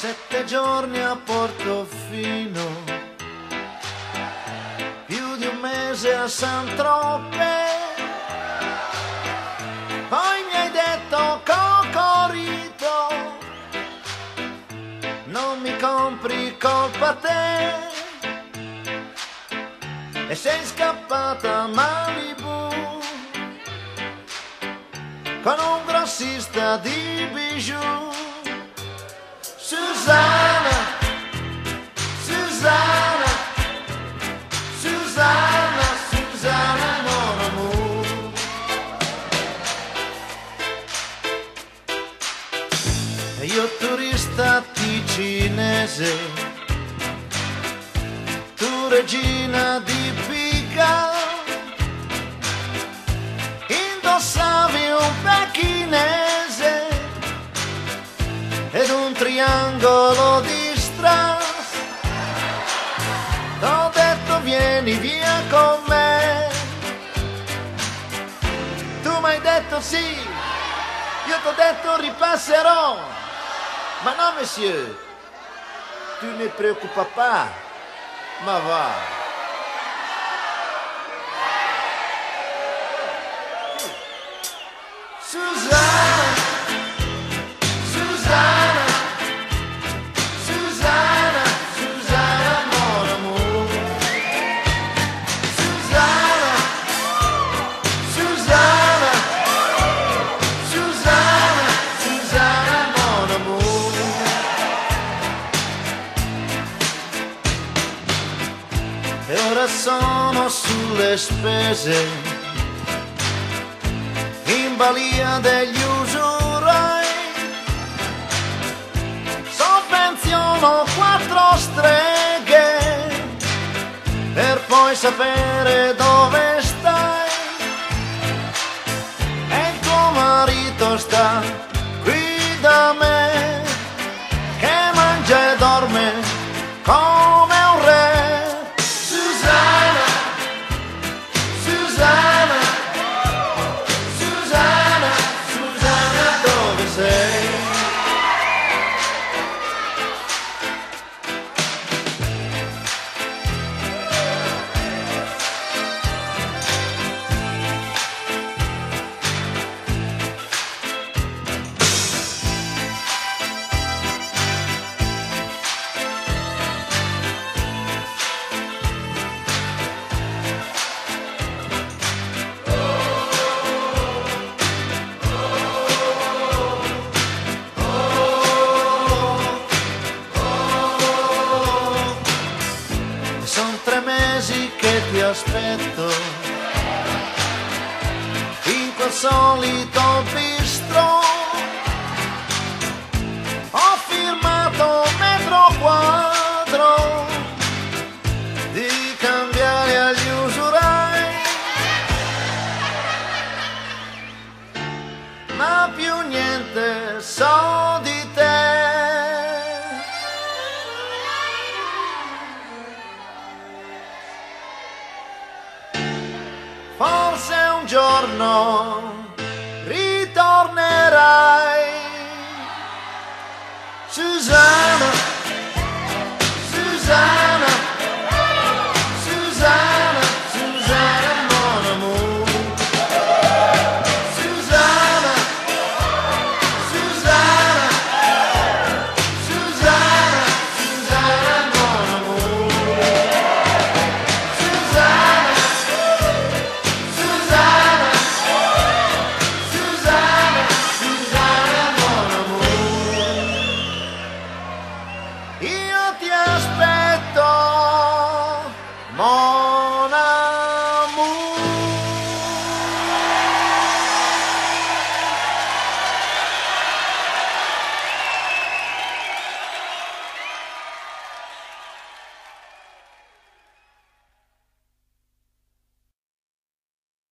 7 giorni a Portofino, più di un mese a Saint-Tropez. Poi mi hai detto Cocorito, non mi compri, colpa te. E sei scappata a Malibu con un grossista di bijou. Susanna, Susanna, Susanna, Susanna, mon amour. E io turista ticinese, tu regina di Pica, indossavi un pechinese ed un triangolo di strass. T'ho detto vieni via con me, tu m'hai detto sì, io t'ho detto ripasserò, ma no monsieur, tu ne preoccupa pas, ma va. Susanna, Susanna, Susanna, Susanna, mon amour. Susanna, Susanna, Susanna, Susanna, mon amour. E ora sono sulle spese, in balia degli usurai, sovvenziono 4 streghe per poi sapere dove stai. E il tuo marito sta qui da me, che mangia e dorme come un re. Susanna, Susanna, Susanna, Susanna, dove sei? Son 3 mesi che ti aspetto in quel solito bistro. Ho firmato metro quadro di cambiare agli usurai, ma più niente so di te. Forse un giorno